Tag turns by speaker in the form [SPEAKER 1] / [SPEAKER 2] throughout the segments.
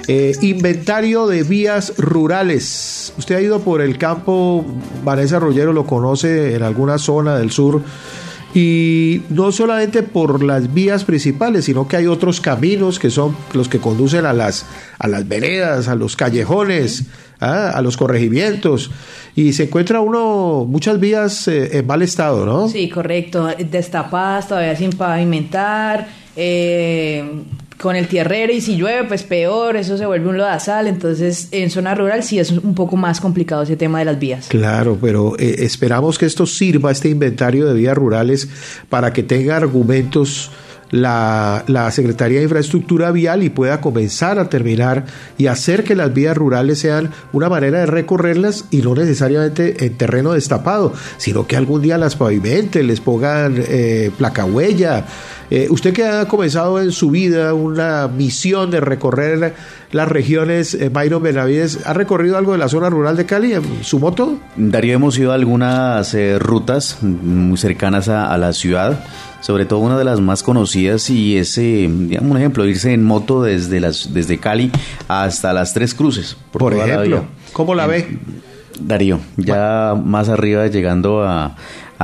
[SPEAKER 1] Inventario de vías rurales. Usted ha ido por el campo, Vanessa Rollero lo conoce en alguna zona del sur, y no solamente por las vías principales, sino que hay otros caminos que son los que conducen a las veredas, a los callejones, a los corregimientos, y se encuentra uno muchas vías en mal estado, ¿no?
[SPEAKER 2] Sí, correcto, destapadas, todavía sin pavimentar, con el tierrero, y si llueve pues peor, eso se vuelve un lodazal. Entonces en zona rural sí es un poco más complicado ese tema de las vías.
[SPEAKER 1] Claro, pero esperamos que esto sirva, este inventario de vías rurales, para que tenga argumentos la Secretaría de Infraestructura Vial y pueda comenzar a terminar y hacer que las vías rurales sean una manera de recorrerlas, y no necesariamente en terreno destapado, sino que algún día las pavimenten, les pongan placahuella. Usted que ha comenzado en su vida una misión de recorrer las regiones, Byron Benavides, ¿ha recorrido algo de la zona rural de Cali en su moto?
[SPEAKER 3] Darío, hemos ido a algunas rutas muy cercanas a la ciudad, sobre todo una de las más conocidas, y es, digamos, un ejemplo, irse en moto desde Cali hasta las Tres Cruces.
[SPEAKER 1] Por ejemplo, ¿cómo la ve?
[SPEAKER 3] Darío, ya más arriba, llegando a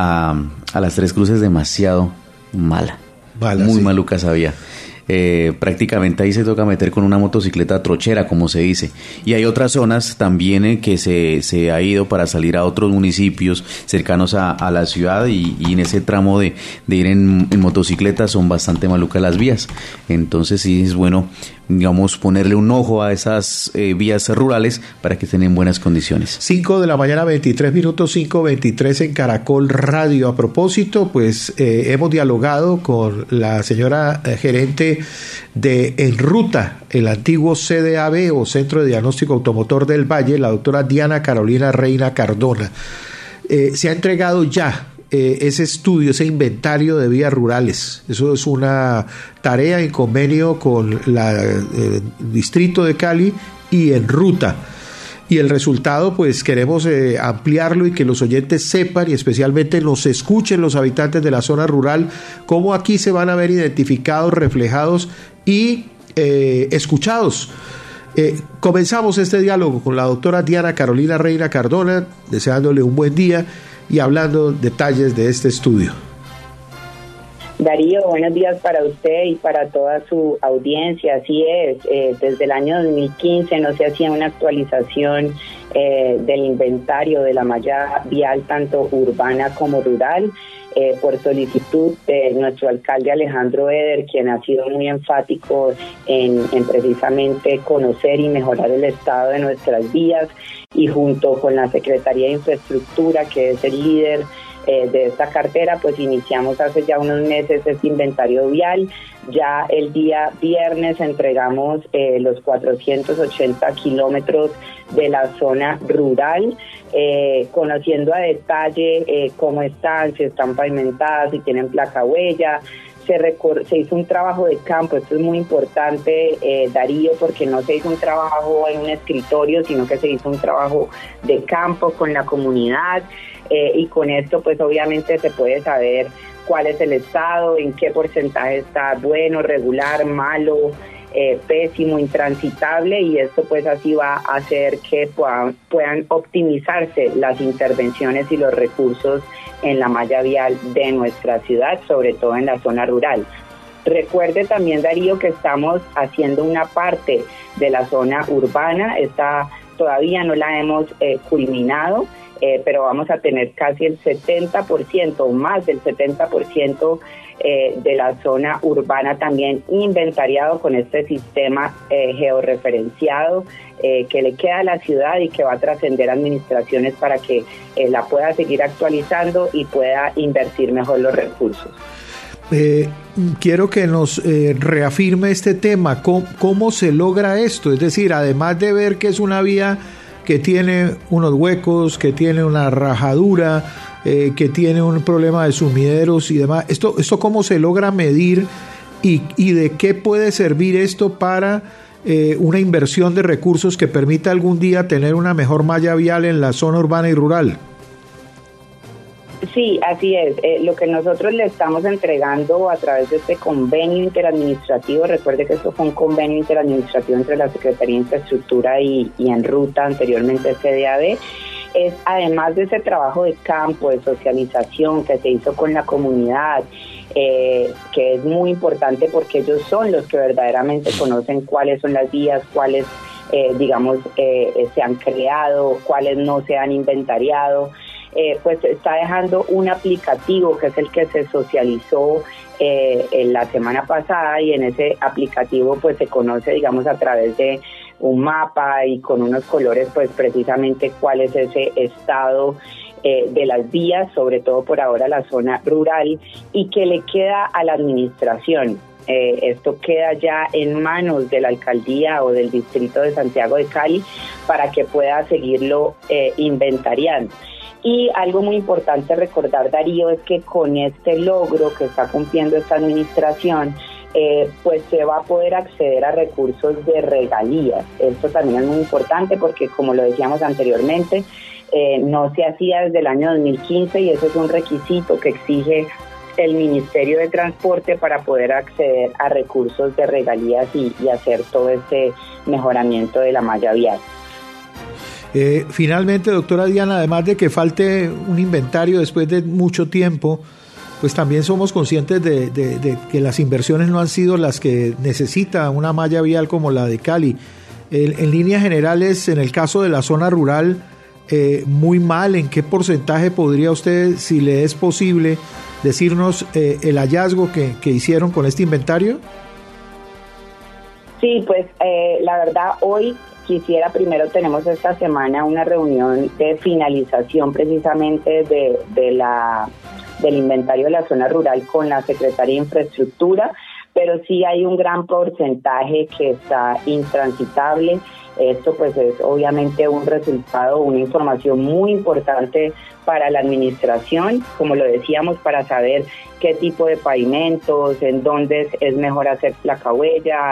[SPEAKER 3] las Tres Cruces, demasiado mala. Muy sí. Maluca sabía. Prácticamente ahí se toca meter con una motocicleta trochera, como se dice. Y hay otras zonas también que se ha ido para salir a otros municipios cercanos a la ciudad, y en ese tramo de ir en motocicleta son bastante malucas las vías. Entonces sí es bueno, digamos, ponerle un ojo a esas vías rurales para que estén en buenas condiciones.
[SPEAKER 1] 5 de la mañana, 23 minutos, 5:23 en Caracol Radio. A propósito, pues hemos dialogado con la señora gerente de Enruta, el antiguo CDAV o Centro de Diagnóstico Automotor del Valle, la doctora Diana Carolina Reina Cardona. Se ha entregado ya ese estudio, ese inventario de vías rurales. Eso es una tarea en convenio con el distrito de Cali y Enruta. Y el resultado, pues queremos ampliarlo y que los oyentes sepan, y especialmente nos escuchen los habitantes de la zona rural, cómo aquí se van a ver identificados, reflejados y escuchados. Comenzamos este diálogo con la doctora Diana Carolina Reina Cardona, deseándole un buen día y hablando detalles de este estudio.
[SPEAKER 4] Darío, buenos días para usted y para toda su audiencia. Así es, desde el año 2015 no se hacía una actualización del inventario de la malla vial, tanto urbana como rural, por solicitud de nuestro alcalde Alejandro Eder, quien ha sido muy enfático en precisamente conocer y mejorar el estado de nuestras vías, y junto con la Secretaría de Infraestructura, que es el líder de esta cartera, pues iniciamos hace ya unos meses este inventario vial. Ya el día viernes entregamos los 480 kilómetros de la zona rural, conociendo a detalle cómo están, si están pavimentadas, si tienen placa huella. Se hizo un trabajo de campo. Esto es muy importante, Darío, porque no se hizo un trabajo en un escritorio, sino que se hizo un trabajo de campo con la comunidad, y con esto pues obviamente se puede saber cuál es el estado, en qué porcentaje está bueno, regular, malo, pésimo, intransitable, y esto pues así va a hacer que puedan optimizarse las intervenciones y los recursos en la malla vial de nuestra ciudad, sobre todo en la zona rural. Recuerde también, Darío, que estamos haciendo una parte de la zona urbana. Esta todavía no la hemos culminado, pero vamos a tener casi el 70% o más del 70% de la zona urbana también inventariado con este sistema georreferenciado que le queda a la ciudad y que va a trascender administraciones para que la pueda seguir actualizando y pueda invertir mejor los recursos.
[SPEAKER 1] Quiero que nos reafirme este tema. ¿Cómo se logra esto? Es decir, además de ver que es una vía que tiene unos huecos, que tiene una rajadura, que tiene un problema de sumideros y demás, ¿esto cómo se logra medir y de qué puede servir esto para una inversión de recursos que permita algún día tener una mejor malla vial en la zona urbana y rural?
[SPEAKER 4] Sí, así es. Lo que nosotros le estamos entregando a través de este convenio interadministrativo, recuerde que esto fue un convenio interadministrativo entre la Secretaría de Infraestructura y Enruta, anteriormente CDAD, es además de ese trabajo de campo, de socialización que se hizo con la comunidad, que es muy importante porque ellos son los que verdaderamente conocen cuáles son las vías, cuáles, se han creado, cuáles no se han inventariado. Pues está dejando un aplicativo que es el que se socializó la semana pasada, y en ese aplicativo pues se conoce, digamos, a través de un mapa y con unos colores, pues precisamente cuál es ese estado de las vías, sobre todo por ahora la zona rural, y que le queda a la administración. Esto queda ya en manos de la alcaldía o del distrito de Santiago de Cali para que pueda seguirlo inventariando. Y algo muy importante recordar, Darío, es que con este logro que está cumpliendo esta administración, pues se va a poder acceder a recursos de regalías. Esto también es muy importante porque, como lo decíamos anteriormente, no se hacía desde el año 2015 y ese es un requisito que exige el Ministerio de Transporte para poder acceder a recursos de regalías y hacer todo este mejoramiento de la malla vial.
[SPEAKER 1] Finalmente, doctora Diana, además de que falte un inventario después de mucho tiempo, pues también somos conscientes de que las inversiones no han sido las que necesita una malla vial como la de Cali. En líneas generales, en el caso de la zona rural, muy mal. ¿En qué porcentaje podría usted, si le es posible, decirnos el hallazgo que hicieron con este inventario?
[SPEAKER 4] Sí, pues la verdad, hoy tenemos esta semana una reunión de finalización precisamente del inventario de la zona rural con la Secretaría de Infraestructura, pero sí hay un gran porcentaje que está intransitable. Esto pues es obviamente un resultado, una información muy importante para la administración, como lo decíamos, para saber qué tipo de pavimentos, en dónde es mejor hacer placahuella,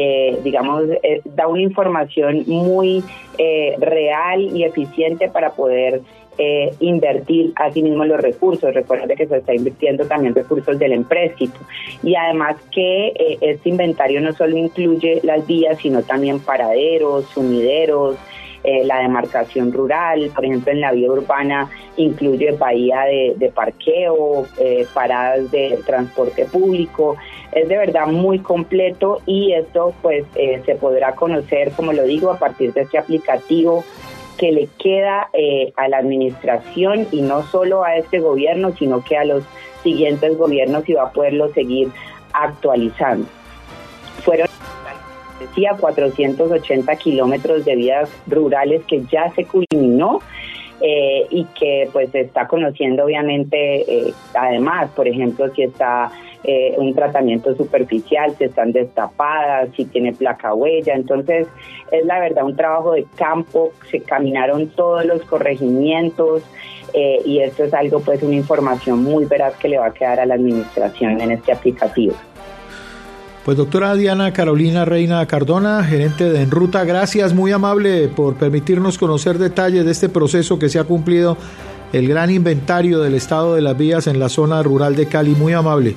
[SPEAKER 4] da una información muy real y eficiente para poder invertir así mismo los recursos. Recuerden que se está invirtiendo también recursos del empréstito, y además que este inventario no solo incluye las vías, sino también paraderos, sumideros, la demarcación rural. Por ejemplo, en la vía urbana incluye bahía de parqueo, paradas de transporte público. Es de verdad muy completo, y esto pues se podrá conocer, como lo digo, a partir de este aplicativo que le queda a la administración, y no solo a este gobierno, sino que a los siguientes gobiernos, y va a poderlo seguir actualizando. Fueron, decía, 480 kilómetros de vías rurales que ya se culminó, y que pues se está conociendo obviamente, además, por ejemplo, si está un tratamiento superficial, si están destapadas, si tiene placa huella. Entonces es la verdad un trabajo de campo, se caminaron todos los corregimientos, y esto es algo, pues una información muy veraz que le va a quedar a la administración en este aplicativo.
[SPEAKER 1] Pues doctora Diana Carolina Reina Cardona, gerente de Enruta, gracias, muy amable por permitirnos conocer detalles de este proceso que se ha cumplido, el gran inventario del estado de las vías en la zona rural de Cali, muy amable.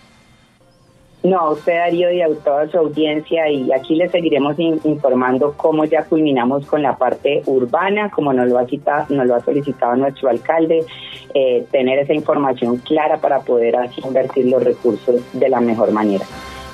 [SPEAKER 4] No, a usted, Darío, y a toda su audiencia, y aquí le seguiremos informando cómo ya culminamos con la parte urbana, como nos lo ha solicitado nuestro alcalde, tener esa información clara para poder así invertir los recursos de la mejor manera.